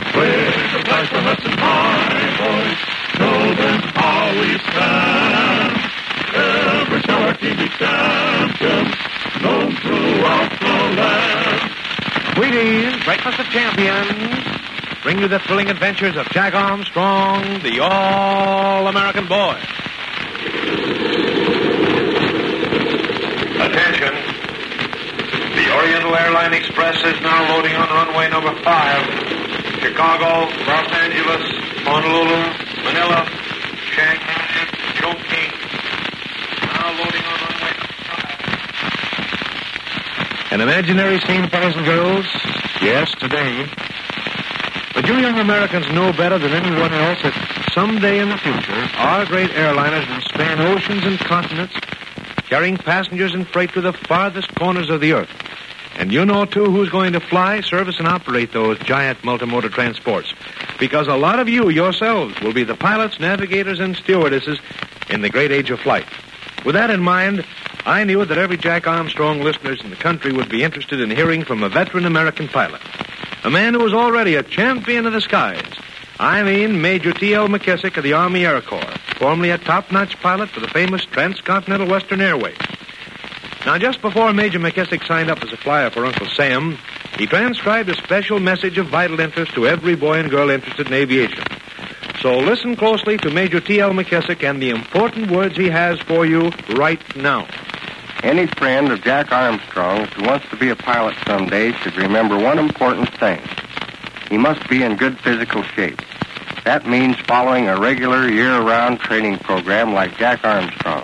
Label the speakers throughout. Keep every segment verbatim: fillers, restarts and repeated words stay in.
Speaker 1: With the flag from Hudson high, boys, know then how we stand. Ever shall our team be champions, known throughout the land.
Speaker 2: Wheaties, Breakfast of Champions, bring you the thrilling adventures of Jack Armstrong, the All-American Boy.
Speaker 3: Attention. The Oriental Airline Express is now loading on runway number five. Chicago, Los Angeles, Honolulu, Manila, Shanghai, Chongqing. Now loading on runway number five.
Speaker 2: An imaginary scene, fellows and girls? Yes, today. But you young Americans know better than anyone else that someday in the future, our great airliners will span oceans and continents, carrying passengers and freight to the farthest corners of the earth. And you know, too, who's going to fly, service, and operate those giant multimodal transports. Because a lot of you yourselves will be the pilots, navigators, and stewardesses in the great age of flight. With that in mind, I knew that every Jack Armstrong listeners in the country would be interested in hearing from a veteran American pilot. A man who was already a champion of the skies. I mean Major T L McKissick of the Army Air Corps, formerly a top-notch pilot for the famous Transcontinental Western Airways. Now, just before Major McKissick signed up as a flyer for Uncle Sam, he transcribed a special message of vital interest to every boy and girl interested in aviation. So listen closely to Major T L McKissick and the important words he has for you right now.
Speaker 4: Any friend of Jack Armstrong's who wants to be a pilot someday should remember one important thing. He must be in good physical shape. That means following a regular year-round training program like Jack Armstrong.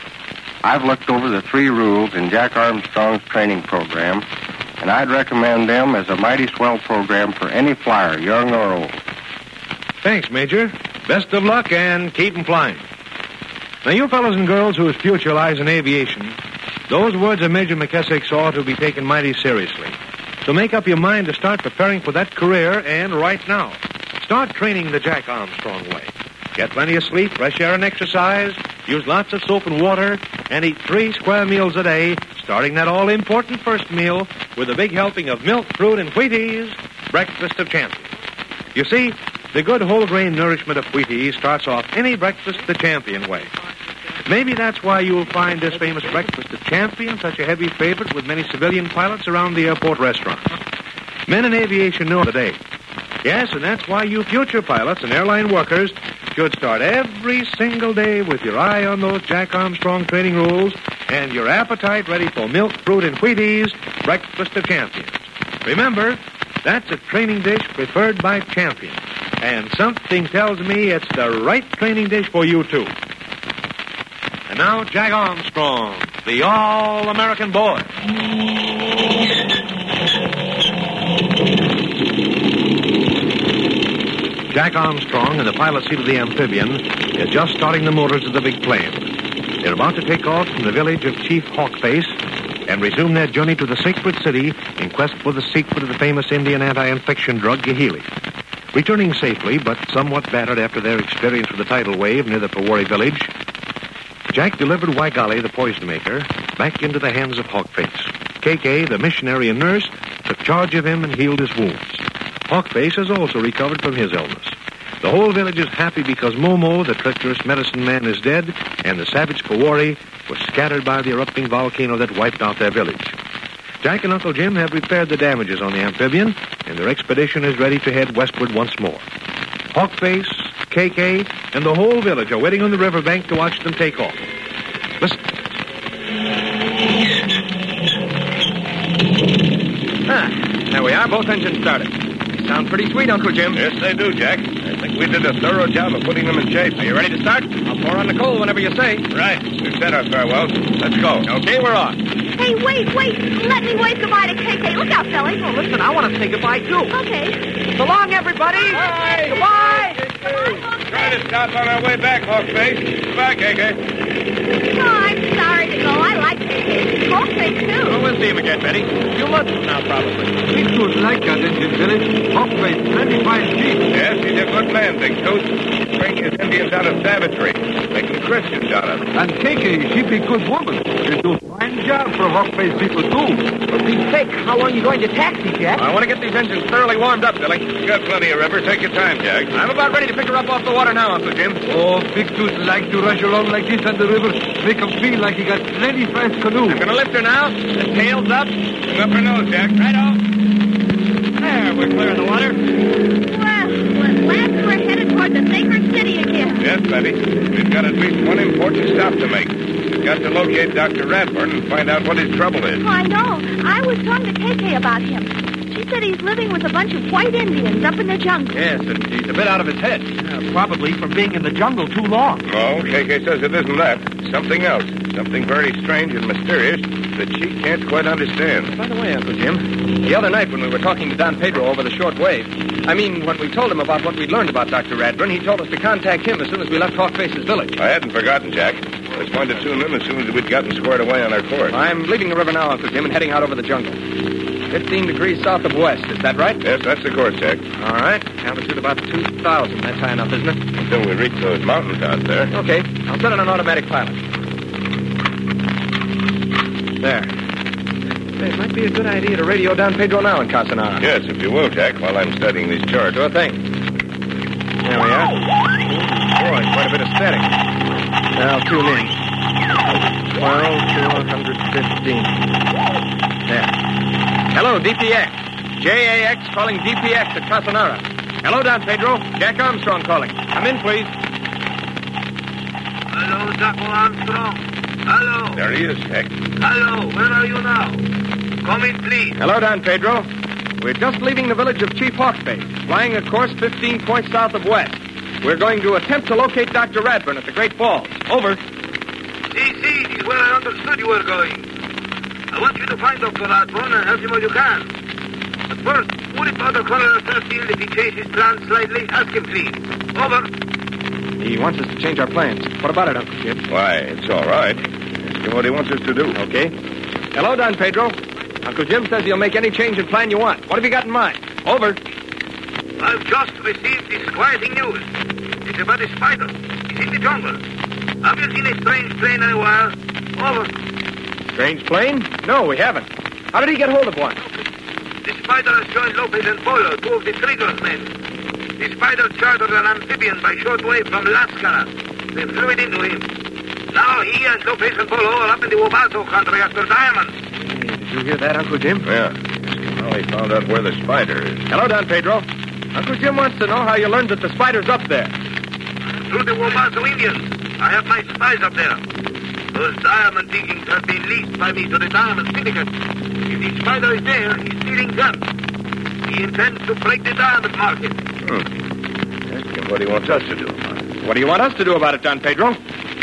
Speaker 4: I've looked over the three rules in Jack Armstrong's training program, and I'd recommend them as a mighty swell program for any flyer, young or old.
Speaker 2: Thanks, Major. Best of luck, and keep 'em flying. Now, you fellows and girls whose future lies in aviation, those words of Major McKissick ought to be taken mighty seriously. So make up your mind to start preparing for that career, and right now. Start training the Jack Armstrong way. Get plenty of sleep, fresh air, and exercise. Use lots of soap and water, and eat three square meals a day, starting that all-important first meal with a big helping of milk, fruit, and Wheaties, Breakfast of Champions. You see, the good whole-grain nourishment of Wheaties starts off any breakfast the champion way. Maybe that's why you'll find this famous Breakfast of Champions such a heavy favorite with many civilian pilots around the airport restaurants. Men in aviation know today. Yes, and that's why you future pilots and airline workers should start every single day with your eye on those Jack Armstrong training rules and your appetite ready for milk, fruit, and Wheaties, Breakfast of Champions. Remember, that's a training dish preferred by champions. And something tells me it's the right training dish for you, too. And now, Jack Armstrong, the All-American Boy. Jack Armstrong, in the pilot seat of the amphibian, is just starting the motors of the big plane. They're about to take off from the village of Chief Hawkface and resume their journey to the sacred city in quest for the secret of the famous Indian anti-infection drug, Gihili. Returning safely, but somewhat battered after their experience with the tidal wave near the Pawari village, Jack delivered Waigali, the poison maker, back into the hands of Hawkface. K K, the missionary and nurse, took charge of him and healed his wounds. Hawkface has also recovered from his illness. The whole village is happy because Momo, the treacherous medicine man, is dead, and the savage Pawari was scattered by the erupting volcano that wiped out their village. Jack and Uncle Jim have repaired the damages on the amphibian, and their expedition is ready to head westward once more. Hawkface, K K, and the whole village are waiting on the riverbank to watch them take off. Listen.
Speaker 5: Ah, there we are, both engines started. Sound pretty sweet, Uncle Jim.
Speaker 3: Yes, they do, Jack. I think we did a thorough job of putting them in shape.
Speaker 5: Are you ready to start? I'll pour on the coal whenever you say.
Speaker 3: Right. We've said our farewells. Let's go.
Speaker 5: Okay, we're on.
Speaker 6: Hey, wait, wait. Let me wave goodbye to K K. Look out, Billy.
Speaker 5: Oh, listen, I want to say goodbye, too.
Speaker 6: Okay.
Speaker 5: So long, everybody.
Speaker 3: Bye.
Speaker 5: Goodbye.
Speaker 3: Try to stop on our way back, Hawkface. Goodbye, K K.
Speaker 6: Oh, I'm sorry to go. I like K K. Hawkface, too.
Speaker 5: Well, we'll see him again, Betty. A few months from now, probably.
Speaker 7: We should like that Indian village. Hawkface, plenty fine chief.
Speaker 3: Yes, he's a good man, Big Tooth. Bringing his Indians out of savagery, making Christians out of them.
Speaker 7: And K K, she be good woman. She do fine job for Hawk-faced people, too.
Speaker 5: For Pete's sake, how long are you going to taxi, Jack?
Speaker 3: I want to get these engines thoroughly warmed up, Billy. You got plenty of rubber. Take your time, Jack.
Speaker 5: I'm about ready to pick her up off the water now, Uncle Jim.
Speaker 7: Oh, Big Tooth like to rush along like this on the river. Make him feel like he got plenty fast canoe.
Speaker 5: I'm going to lift her now. The tail's up.
Speaker 3: Bring up her nose, Jack.
Speaker 5: Right-o. There, we're clear of the water.
Speaker 6: Well, at last we're headed toward the sacred city again.
Speaker 3: Yes, Betty. We've got at least one important stop to make. We've got to locate Doctor Radburn and find out what his trouble is.
Speaker 6: Oh, I know. I was talking to K K about him. She said he's living with a bunch of white Indians up in the jungle.
Speaker 5: Yes, and he's a bit out of his head. Uh, probably from being in the jungle too long.
Speaker 3: No, K K says it isn't that. Something else. Something very strange and mysterious that she can't quite understand.
Speaker 5: By the way, Uncle Jim, the other night when we were talking to Don Pedro over the short wave, I mean, when we told him about what we'd learned about Doctor Radburn, he told us to contact him as soon as we left Hawk-Face's village.
Speaker 3: I hadn't forgotten, Jack. I was going to tune in as soon as we'd gotten squared away on our course.
Speaker 5: I'm leaving the river now, Uncle Jim, and heading out over the jungle. Fifteen degrees south of west, is that right?
Speaker 3: Yes, that's the course, Jack.
Speaker 5: All right. Altitude about two thousand. That's high enough, isn't it?
Speaker 3: Until we reach those mountains out there.
Speaker 5: Okay. I'll set on an automatic pilot. There. Say, it might be a good idea to radio down Pedro now in Casanara.
Speaker 3: Yes, if you will, Jack, while I'm studying these charts.
Speaker 5: Sure thing. There we are. Boy, quite a bit of static. Now tune in. twelve, two fifteen. There. Hello, D P X. J A X calling D P X at Casanara. Hello, Don Pedro. Jack Armstrong calling. Come in, please.
Speaker 8: Hello, Jack Armstrong. Hello.
Speaker 3: There he is, Jack.
Speaker 8: Hello, where are you now? Come in, please.
Speaker 5: Hello, Don Pedro. We're just leaving the village of Chief Hawk-Face, flying a course fifteen points south of west. We're going to attempt to locate Doctor Radburn at the Great Falls. Over.
Speaker 8: See, see, this is where I understood you were going. I want you to find Doctor Radburn and help him all you can. But first, would it bother Colonel Fairfield if he changes his plans slightly? Ask him, please. Over.
Speaker 5: He wants us to change our plans. What about it, Uncle Jim?
Speaker 3: Why, it's all right. Ask him what he wants us to do.
Speaker 5: Okay. Hello, Don Pedro. Uncle Jim says he'll make any change in plan you want. What have you got in mind? Over.
Speaker 8: I've just received disquieting news. It's about a spider. He's in the jungle. Have you seen a strange plane anywhere? Over.
Speaker 5: Strange plane? No, we haven't. How did he get hold of one?
Speaker 8: The spider has joined Lopez and Polo, two of the Triggers men. The spider chartered an amphibian by shortwave from Lascara. They flew it into him. Now he and Lopez and Polo are up in the Wabato country after diamonds.
Speaker 5: Hey, did you hear that, Uncle Jim?
Speaker 3: Yeah. Well, he found out where the spider is.
Speaker 5: Hello, Don Pedro. Uncle Jim wants to know how you learned that the spider's up there.
Speaker 8: Through the Wabato Indians. I have my spies up there. Those diamond diggings have been leased by me to the Diamond Syndicate. If the spider is there, he's stealing guns. He intends to break the diamond market.
Speaker 3: Hmm. Ask him what he wants us to do about it.
Speaker 5: What do you want us to do about it, Don Pedro?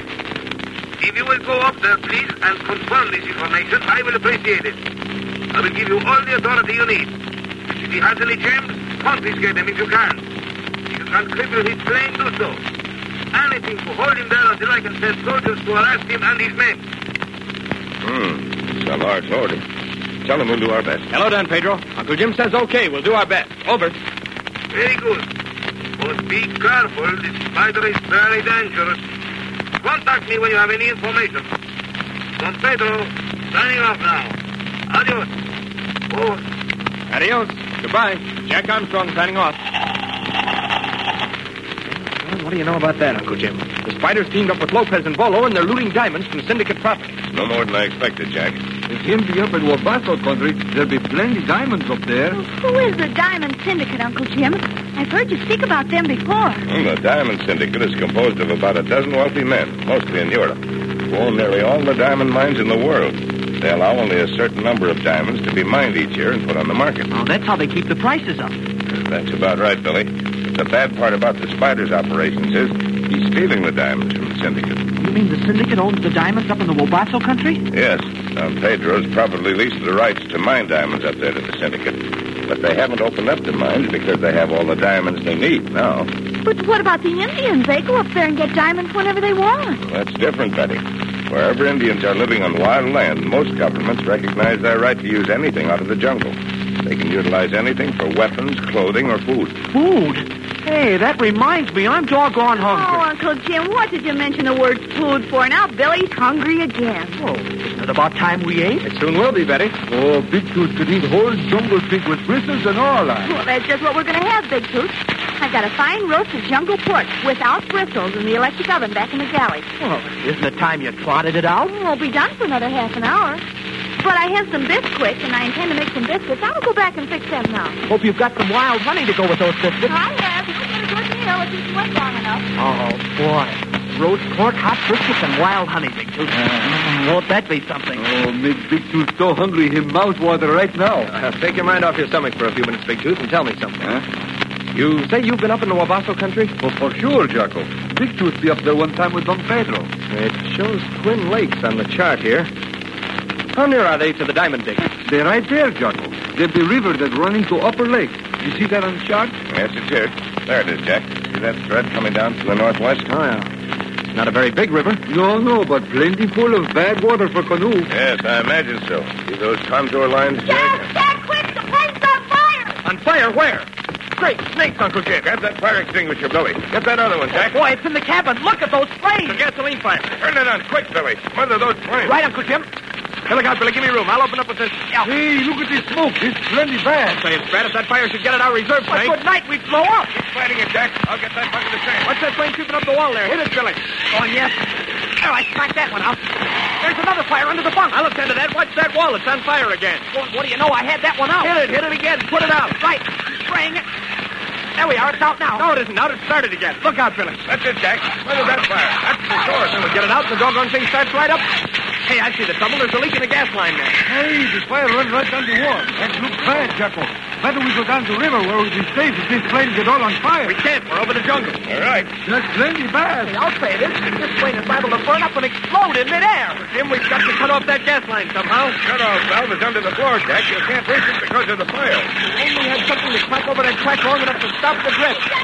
Speaker 8: If you will go up there, please, and confirm this information, I will appreciate it. I will give you all the authority you need. If he has any gems, confiscate them if you can. If you can cripple his plane, do so. Anything to hold him there until I can send soldiers to arrest him and his men.
Speaker 3: Hmm. It's a large order. Tell him we'll do our best.
Speaker 5: Hello, Don Pedro. Uncle Jim says okay. We'll do our best. Over.
Speaker 8: Very good. But be careful. This spider is very dangerous. Contact me when you have any information. Don Pedro, signing off now. Adios. Over.
Speaker 5: Adios. Goodbye. Jack Armstrong signing off. Well, what do you know about that, Uncle Jim? The spiders teamed up with Lopez and Bolo, and they're looting diamonds from syndicate property.
Speaker 3: No more than I expected, Jack.
Speaker 7: If him be up in Wabato country, there'll be plenty diamonds up there.
Speaker 6: Who is the Diamond Syndicate, Uncle Jim? I've heard you speak about them before.
Speaker 3: Well, the Diamond Syndicate is composed of about a dozen wealthy men, mostly in Europe, who own nearly all the diamond mines in the world. They allow only a certain number of diamonds to be mined each year and put on the market.
Speaker 9: Oh, that's how they keep the prices up.
Speaker 3: That's about right, Billy. The bad part about the Spider's operations is he's stealing the diamonds from the syndicate.
Speaker 9: You mean the syndicate owns the diamonds up in the Wabato country?
Speaker 3: Yes. Don Pedro's probably leased the rights to mine diamonds up there to the syndicate. But they haven't opened up the mines because they have all the diamonds they need now.
Speaker 6: But what about the Indians? They go up there and get diamonds whenever they want.
Speaker 3: Well, that's different, Betty. Wherever Indians are living on wild land, most governments recognize their right to use anything out of the jungle. They can utilize anything for weapons, clothing, or food.
Speaker 9: Food? Hey, that reminds me, I'm doggone
Speaker 6: Oh,
Speaker 9: hungry.
Speaker 6: Uncle Jim, what did you mention the word food for? Now Billy's hungry again.
Speaker 9: Oh, isn't it about time we ate?
Speaker 5: It soon will be, Betty.
Speaker 7: Oh, Big Tooth could eat whole jungle pig with bristles and all that.
Speaker 6: Well, that's just what we're going to have, Big Tooth. I've got a fine roast of jungle pork without bristles in the electric oven back in the galley.
Speaker 9: Well, isn't it time you trotted it out?
Speaker 6: It won't be done for another half an hour. But I have some Bisquick, and I intend to make some biscuits. I'll go back and fix them now.
Speaker 9: Hope you've got some wild honey to go with those biscuits.
Speaker 6: I have. You'll get a good meal if you can wait long enough.
Speaker 9: Oh, boy. Roast pork, hot biscuits, and wild honey, Big Tooth. Uh, won't that be something?
Speaker 7: Oh, make Big Tooth so hungry him mouth water right now.
Speaker 5: Uh, take your mind off your stomach for a few minutes, Big Tooth, and tell me something.
Speaker 7: Huh?
Speaker 5: You say you've been up in the Wabasso country?
Speaker 7: Oh, for sure, Jocko. Big Tooth be up there one time with Don Pedro.
Speaker 5: It shows Twin Lakes on the chart here. How near are they to the diamond diggings?
Speaker 7: They're right there, Jocko. There's the river that's running to Upper Lake. You see that on the chart?
Speaker 3: Yes, it's here. There it is, Jack. See that thread coming down from the northwest?
Speaker 5: Oh, yeah. Not a very big river.
Speaker 7: No, no, but plenty full of bad water for canoe.
Speaker 3: Yes, I imagine so. See those contour lines, Jack?
Speaker 6: Jack, Jack, quick! The plane's on fire!
Speaker 5: On fire where? Great snakes, Uncle Jim.
Speaker 3: Get that fire extinguisher, Billy. Get that other one, Jack.
Speaker 9: Boy, it's in the cabin. Look at those flames.
Speaker 5: The gasoline fire.
Speaker 3: Turn it on quick, Billy. Mother those flames.
Speaker 9: Right, Uncle Jim.
Speaker 5: Hey, look out, Billy. Give me room. I'll open up with this. Yeah.
Speaker 7: Hey, look at this smoke. It's plenty bad.
Speaker 5: Say it's bad if that fire should get at our reserve
Speaker 9: But
Speaker 5: tank.
Speaker 9: good night, we'd blow up.
Speaker 3: Keep fighting it, Jack. I'll get that bucket of sand.
Speaker 5: What's that flame creeping up the wall there? Hit it, Billy.
Speaker 9: Oh, yes. Oh, I smacked that one out. There's another fire under the bunk.
Speaker 5: I'll attend to that. Watch that wall. It's on fire again.
Speaker 9: Well, what do you know? I had that one out.
Speaker 5: Hit it. Hit it again. Put it out.
Speaker 9: Right. Spraying it. There we are. It's out now.
Speaker 5: No, it isn't. Now it started again. Look out, Billy.
Speaker 3: That's it, Jack. Where was that fire? That's the source.
Speaker 5: Then we get it out, and the doggone thing starts right up. Hey, I see the trouble. There's a leak in the gas line there.
Speaker 7: Hey, the fire runs right down the wall. That looks bad, Jocko. Better we go down the river where we'll be safe if this plane get all on fire.
Speaker 5: We can't. We're over the jungle.
Speaker 3: All right.
Speaker 7: That's plenty bad.
Speaker 9: Hey, I'll say it is. This plane is liable to burn up and explode in midair.
Speaker 5: Jim, we've got to cut off that gas line somehow.
Speaker 3: Shut off valve is under the floor, Jack. You can't reach it because of the fire.
Speaker 5: We only had something to crack over that crack long enough to stop the drift.
Speaker 6: Jack,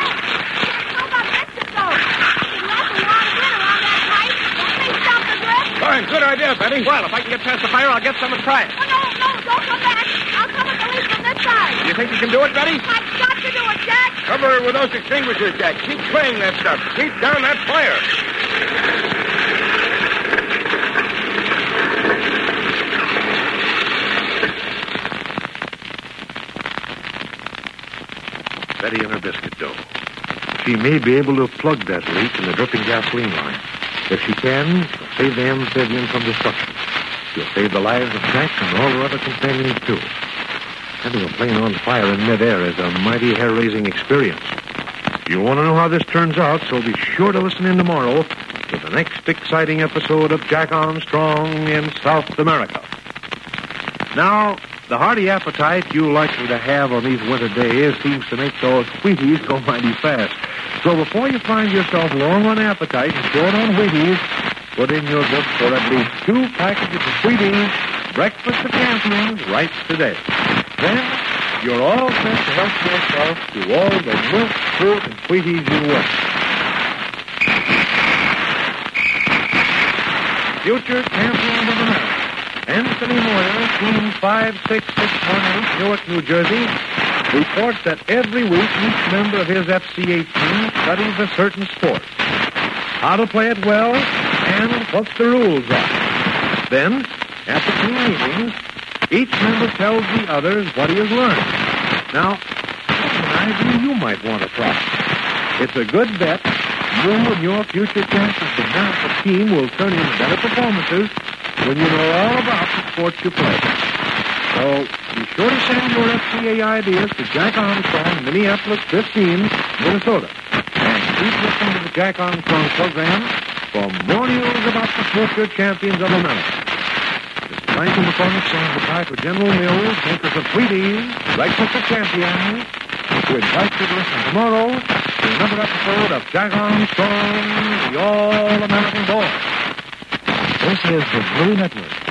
Speaker 6: how about Mexico? There's nothing wrong with it around that pipe. Don't they stop the drift?
Speaker 3: Fine. Good idea, Betty.
Speaker 5: Well, if I can get past the fire, I'll get some and try it.
Speaker 6: Oh, no, no, don't come back. I'll come with the leak from this side.
Speaker 5: You think you can do it, Betty?
Speaker 6: I've got to do it, Jack.
Speaker 3: Cover it with those extinguishers, Jack. Keep spraying that stuff. Keep down that fire.
Speaker 2: Betty and her biscuit dough. She may be able to plug that leak in the dripping gasoline line. If she can, she'll save the amphibian from destruction. She'll save the lives of Jack and all her other companions, too. Having a plane on fire in midair is a mighty hair-raising experience. You'll want to know how this turns out, so be sure to listen in tomorrow to the next exciting episode of Jack Armstrong in South America. Now, the hearty appetite you're likely to have on these winter days seems to make those Wheaties go mighty fast. So before you find yourself long on appetite and short on Wheaties, put in your book for at least two packages of Wheaties, Breakfast of Champions, right today. Then you're all set to help yourself to all the milk, fruit, and Wheaties you want. Future champions of America. Anthony Moyer, team five six six one eight, Newark, New Jersey, reports that every week each member of his F C eight team studies a certain sport. How to play it well and what the rules are. Then, at the team meetings, each member tells the others what he has learned. Now, that's an idea you might want to try. It's a good bet you and your future champions of America team will turn in better performances when you know all about the sports you play. So, be sure to send your F C A ideas to Jack Armstrong, Minneapolis fifteen, Minnesota. And keep listening to the Jack Armstrong program for more news about the future champions of America. This is Franklin McCormick saying goodbye for General Mills, makers of Wheaties, Breakfast of Champions, who invite you to listen tomorrow to another episode of Jack Armstrong, the All-American Boy. This is the Blue Network.